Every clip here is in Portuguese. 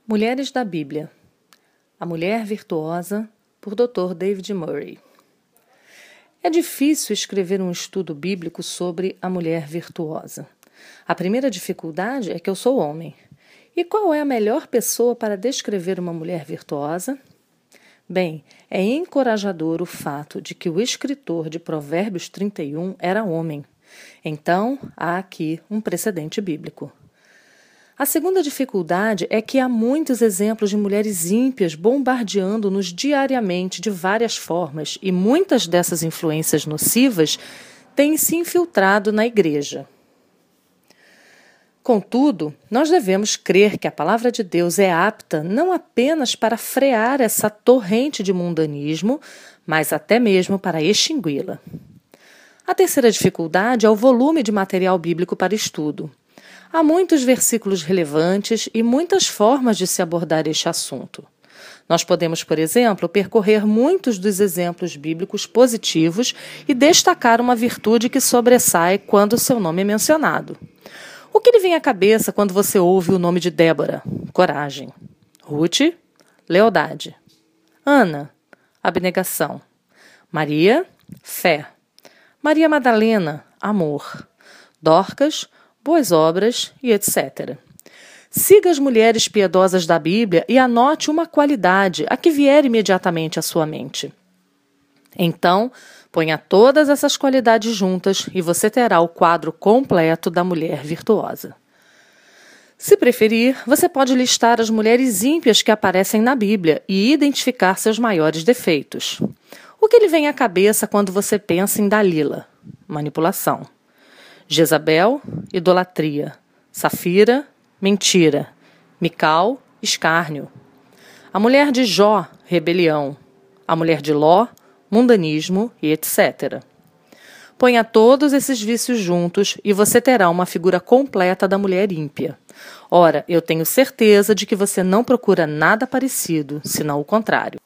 Mulheres da Bíblia. A Mulher Virtuosa, por Dr. David Murray. É difícil escrever um estudo bíblico sobre a mulher virtuosa. A primeira dificuldade é que eu sou homem. E qual é a melhor pessoa para descrever uma mulher virtuosa? Bem, é encorajador o fato de que o escritor de Provérbios 31 era homem. Então, há aqui um precedente bíblico. A segunda dificuldade é que há muitos exemplos de mulheres ímpias bombardeando-nos diariamente de várias formas e muitas dessas influências nocivas têm se infiltrado na igreja. Contudo, nós devemos crer que a palavra de Deus é apta não apenas para frear essa torrente de mundanismo, mas até mesmo para extingui-la. A terceira dificuldade é o volume de material bíblico para estudo. Há muitos versículos relevantes e muitas formas de se abordar este assunto. Nós podemos, por exemplo, percorrer muitos dos exemplos bíblicos positivos e destacar uma virtude que sobressai quando seu nome é mencionado. O que lhe vem à cabeça quando você ouve o nome de Débora? Coragem. Ruth? Lealdade. Ana? Abnegação. Maria? Fé. Maria Madalena? Amor. Dorcas? Boas obras e etc. Siga as mulheres piedosas da Bíblia e anote uma qualidade, a que vier imediatamente à sua mente. Então, ponha todas essas qualidades juntas e você terá o quadro completo da mulher virtuosa. Se preferir, você pode listar as mulheres ímpias que aparecem na Bíblia e identificar seus maiores defeitos. O que lhe vem à cabeça quando você pensa em Dalila? Manipulação. Jezabel, idolatria. Safira, mentira. Mical, escárnio. A mulher de Jó, rebelião. A mulher de Ló, mundanismo e etc. Ponha todos esses vícios juntos e você terá uma figura completa da mulher ímpia. Ora, eu tenho certeza de que você não procura nada parecido, senão o contrário.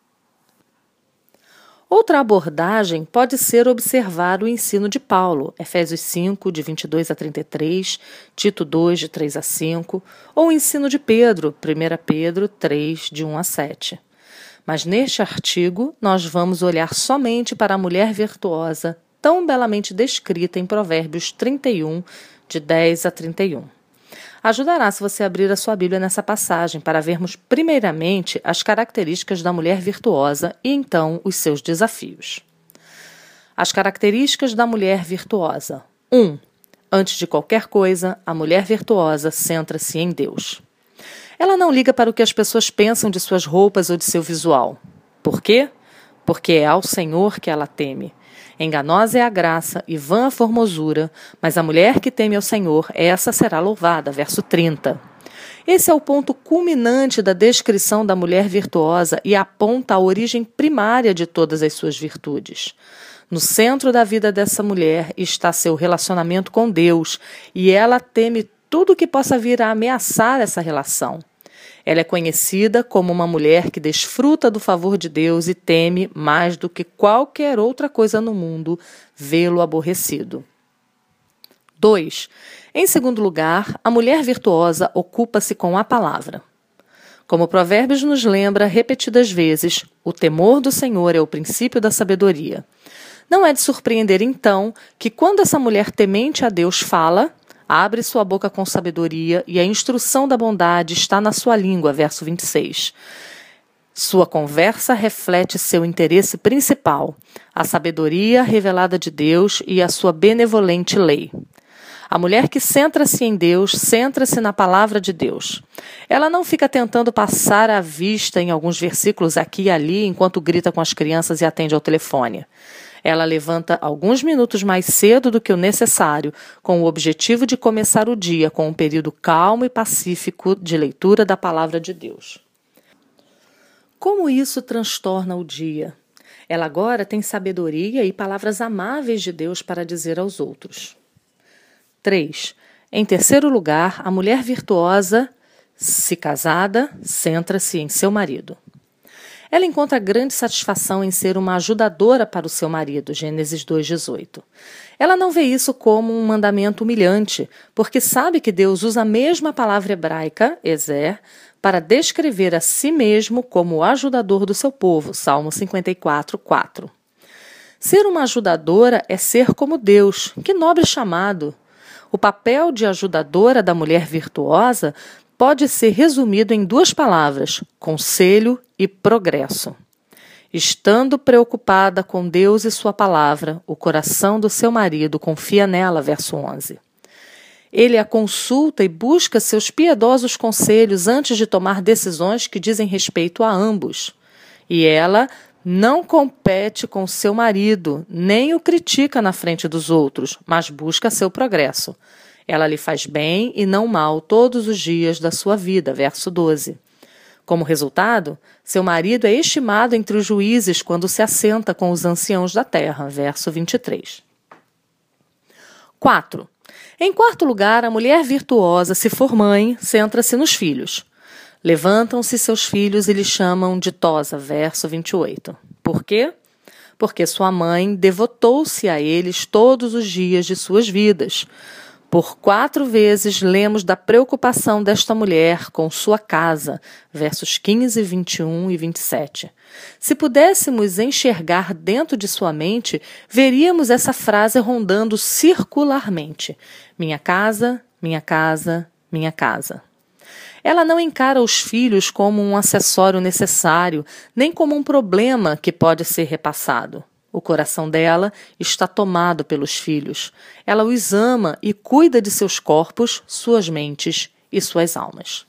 Outra abordagem pode ser observar o ensino de Paulo, Efésios 5, de 22 a 33, Tito 2, de 3 a 5, ou o ensino de Pedro, 1 Pedro 3, de 1 a 7. Mas neste artigo, nós vamos olhar somente para a mulher virtuosa, tão belamente descrita em Provérbios 31, de 10 a 31. Ajudará se você abrir a sua Bíblia nessa passagem para vermos primeiramente as características da mulher virtuosa e então os seus desafios. As características da mulher virtuosa. 1. Antes de qualquer coisa, a mulher virtuosa centra-se em Deus. Ela não liga para o que as pessoas pensam de suas roupas ou de seu visual. Por quê? Porque é ao Senhor que ela teme. Enganosa é a graça e vã a formosura, mas a mulher que teme ao Senhor, essa será louvada. Verso 30. Esse é o ponto culminante da descrição da mulher virtuosa e aponta a origem primária de todas as suas virtudes. No centro da vida dessa mulher está seu relacionamento com Deus e ela teme tudo que possa vir a ameaçar essa relação. Ela é conhecida como uma mulher que desfruta do favor de Deus e teme, mais do que qualquer outra coisa no mundo, vê-lo aborrecido. 2. Em segundo lugar, a mulher virtuosa ocupa-se com a palavra. Como Provérbios nos lembra repetidas vezes, o temor do Senhor é o princípio da sabedoria. Não é de surpreender, então, que quando essa mulher temente a Deus fala, abre sua boca com sabedoria e a instrução da bondade está na sua língua, verso 26. Sua conversa reflete seu interesse principal, a sabedoria revelada de Deus e a sua benevolente lei. A mulher que centra-se em Deus, centra-se na palavra de Deus. Ela não fica tentando passar a vista em alguns versículos aqui e ali enquanto grita com as crianças e atende ao telefone. Ela levanta alguns minutos mais cedo do que o necessário, com o objetivo de começar o dia com um período calmo e pacífico de leitura da palavra de Deus. Como isso transtorna o dia? Ela agora tem sabedoria e palavras amáveis de Deus para dizer aos outros. 3. Em terceiro lugar, a mulher virtuosa, se casada, centra-se em seu marido. Ela encontra grande satisfação em ser uma ajudadora para o seu marido, Gênesis 2,18. Ela não vê isso como um mandamento humilhante, porque sabe que Deus usa a mesma palavra hebraica, ezer, para descrever a si mesmo como o ajudador do seu povo, Salmo 54, 4. Ser uma ajudadora é ser como Deus, que nobre chamado! O papel de ajudadora da mulher virtuosa pode ser resumido em 2 palavras: conselho e progresso. Estando preocupada com Deus e sua palavra, o coração do seu marido confia nela, verso 11. Ele a consulta e busca seus piedosos conselhos antes de tomar decisões que dizem respeito a ambos. E ela não compete com seu marido, nem o critica na frente dos outros, mas busca seu progresso. Ela lhe faz bem e não mal todos os dias da sua vida, verso 12. Como resultado, seu marido é estimado entre os juízes quando se assenta com os anciãos da terra, verso 23. 4. Em quarto lugar, a mulher virtuosa, se for mãe, centra-se nos filhos. Levantam-se seus filhos e lhe chamam ditosa, verso 28. Por quê? Porque sua mãe devotou-se a eles todos os dias de suas vidas. Por 4 vezes lemos da preocupação desta mulher com sua casa, versos 15, 21 e 27. Se pudéssemos enxergar dentro de sua mente, veríamos essa frase rondando circularmente: minha casa, minha casa, minha casa. Ela não encara os filhos como um acessório necessário, nem como um problema que pode ser repassado. O coração dela está tomado pelos filhos. Ela os ama e cuida de seus corpos, suas mentes e suas almas.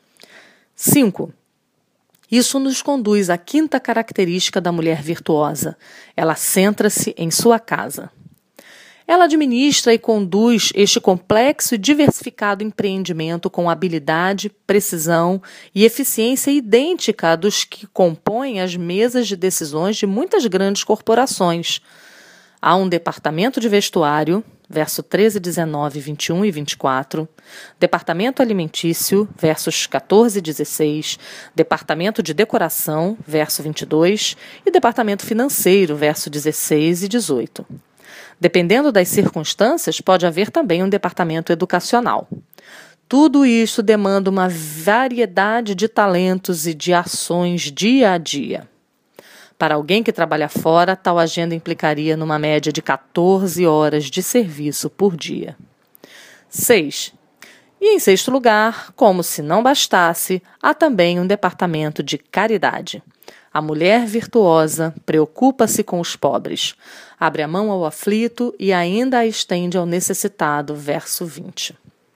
5. Isso nos conduz à 5ª característica da mulher virtuosa. Ela centra-se em sua casa. Ela administra e conduz este complexo e diversificado empreendimento com habilidade, precisão e eficiência idêntica à dos que compõem as mesas de decisões de muitas grandes corporações. Há um departamento de vestuário, verso 13, 19, 21 e 24, departamento alimentício, versos 14 e 16, departamento de decoração, verso 22, e departamento financeiro, verso 16 e 18. Dependendo das circunstâncias, pode haver também um departamento educacional. Tudo isso demanda uma variedade de talentos e de ações dia a dia. Para alguém que trabalha fora, tal agenda implicaria numa média de 14 horas de serviço por dia. 6. E em 6º lugar, como se não bastasse, há também um departamento de caridade. A mulher virtuosa preocupa-se com os pobres, abre a mão ao aflito e ainda a estende ao necessitado, verso 20.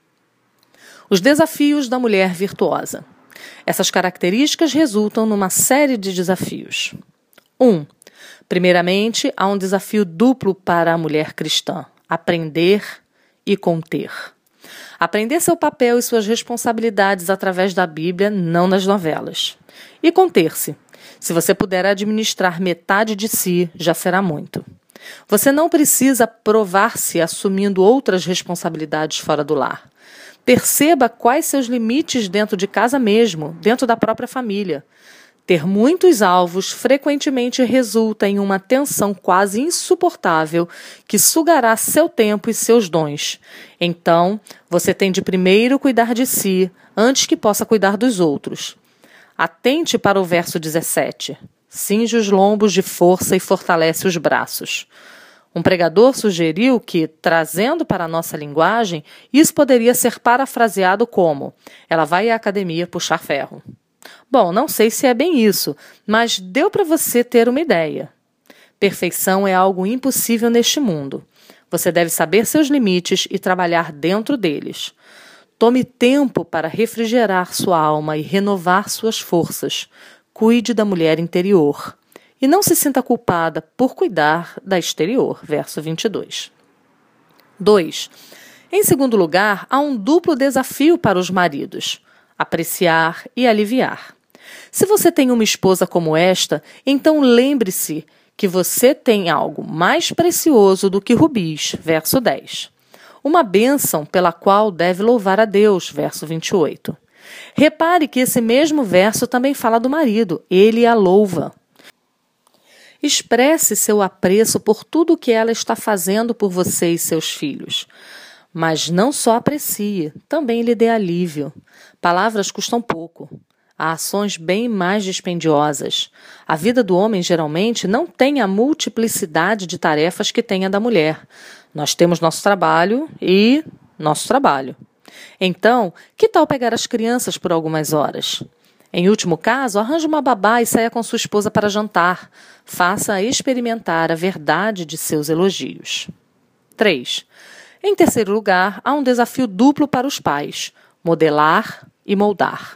Os desafios da mulher virtuosa. Essas características resultam numa série de desafios. 1. Primeiramente, há um desafio duplo para a mulher cristã: aprender e conter. Aprender seu papel e suas responsabilidades através da Bíblia, não nas novelas. E conter-se. Se você puder administrar metade de si, já será muito. Você não precisa provar-se assumindo outras responsabilidades fora do lar. Perceba quais seus limites dentro de casa mesmo, dentro da própria família. Ter muitos alvos frequentemente resulta em uma tensão quase insuportável que sugará seu tempo e seus dons. Então, você tem de primeiro cuidar de si, antes que possa cuidar dos outros. Atente para o verso 17. Cinge os lombos de força e fortalece os braços. Um pregador sugeriu que, trazendo para a nossa linguagem, isso poderia ser parafraseado como: ela vai à academia puxar ferro. Bom, não sei se é bem isso, mas deu para você ter uma ideia. Perfeição é algo impossível neste mundo. Você deve saber seus limites e trabalhar dentro deles. Tome tempo para refrigerar sua alma e renovar suas forças. Cuide da mulher interior. E não se sinta culpada por cuidar da exterior. Verso 22. 2. Em segundo lugar, há um duplo desafio para os maridos: apreciar e aliviar. Se você tem uma esposa como esta, então lembre-se que você tem algo mais precioso do que rubis. Verso 10. Uma bênção pela qual deve louvar a Deus. Verso 28. Repare que esse mesmo verso também fala do marido. Ele a louva. Expresse seu apreço por tudo o que ela está fazendo por você e seus filhos. Mas não só aprecie, também lhe dê alívio. Palavras custam pouco. Há ações bem mais dispendiosas. A vida do homem, geralmente, não tem a multiplicidade de tarefas que tem a da mulher. Nós temos nosso trabalho e nosso trabalho. Então, que tal pegar as crianças por algumas horas? Em último caso, arranje uma babá e saia com sua esposa para jantar. Faça-a experimentar a verdade de seus elogios. 3. Em terceiro lugar, há um desafio duplo para os pais: modelar e moldar.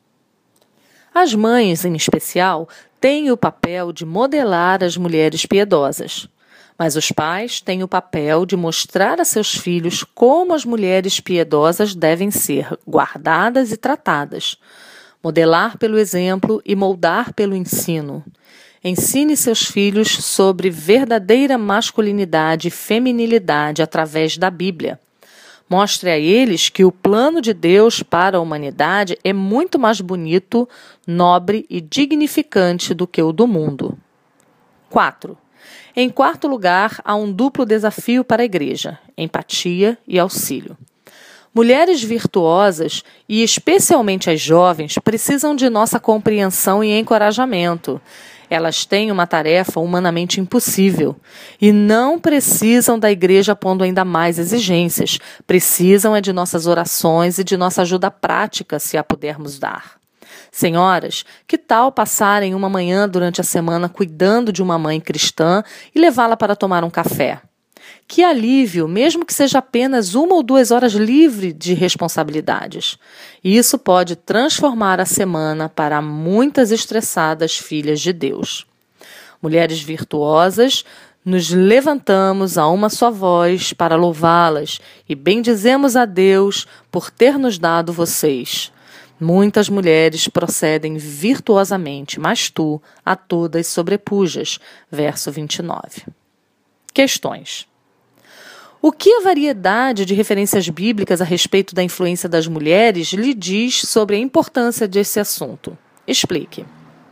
As mães, em especial, têm o papel de modelar as mulheres piedosas. Mas os pais têm o papel de mostrar a seus filhos como as mulheres piedosas devem ser guardadas e tratadas. Modelar pelo exemplo e moldar pelo ensino. Ensine seus filhos sobre verdadeira masculinidade e feminilidade através da Bíblia. Mostre a eles que o plano de Deus para a humanidade é muito mais bonito, nobre e dignificante do que o do mundo. 4. Em quarto lugar, há um duplo desafio para a igreja: empatia e auxílio. Mulheres virtuosas, e especialmente as jovens, precisam de nossa compreensão e encorajamento. Elas têm uma tarefa humanamente impossível e não precisam da igreja pondo ainda mais exigências. Precisam de nossas orações e de nossa ajuda prática, se a pudermos dar. Senhoras, que tal passarem uma manhã durante a semana cuidando de uma mãe cristã e levá-la para tomar um café? Que alívio, mesmo que seja apenas 1 ou 2 horas livre de responsabilidades. Isso pode transformar a semana para muitas estressadas filhas de Deus. Mulheres virtuosas, nos levantamos a uma só voz para louvá-las e bendizemos a Deus por ter nos dado vocês. Muitas mulheres procedem virtuosamente, mas tu a todas sobrepujas. Verso 29. Questões. O que a variedade de referências bíblicas a respeito da influência das mulheres lhe diz sobre a importância desse assunto? Explique.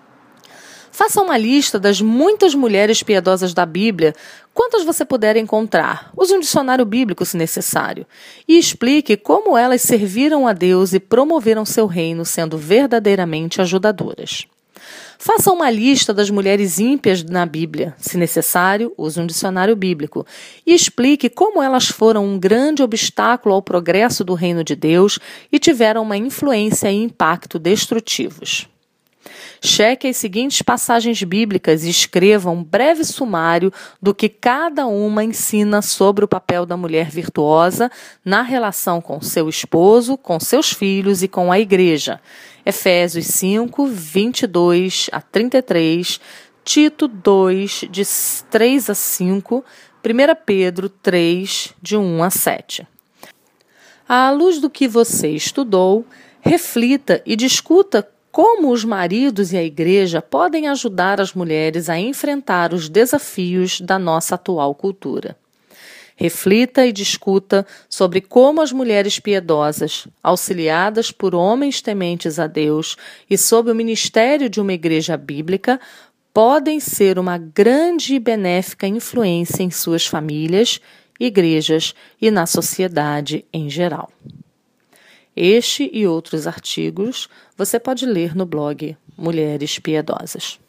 Faça uma lista das muitas mulheres piedosas da Bíblia, quantas você puder encontrar. Use um dicionário bíblico, se necessário. E explique como elas serviram a Deus e promoveram seu reino, sendo verdadeiramente ajudadoras. Faça uma lista das mulheres ímpias na Bíblia. Se necessário, use um dicionário bíblico. E explique como elas foram um grande obstáculo ao progresso do reino de Deus e tiveram uma influência e impacto destrutivos. Cheque as seguintes passagens bíblicas e escreva um breve sumário do que cada uma ensina sobre o papel da mulher virtuosa na relação com seu esposo, com seus filhos e com a igreja. Efésios 5, 22 a 33, Tito 2, de 3 a 5, 1 Pedro 3, de 1 a 7. À luz do que você estudou, reflita e discuta como os maridos e a igreja podem ajudar as mulheres a enfrentar os desafios da nossa atual cultura. Reflita e discuta sobre como as mulheres piedosas, auxiliadas por homens tementes a Deus e sob o ministério de uma igreja bíblica, podem ser uma grande e benéfica influência em suas famílias, igrejas e na sociedade em geral. Este e outros artigos você pode ler no blog Mulheres Piedosas.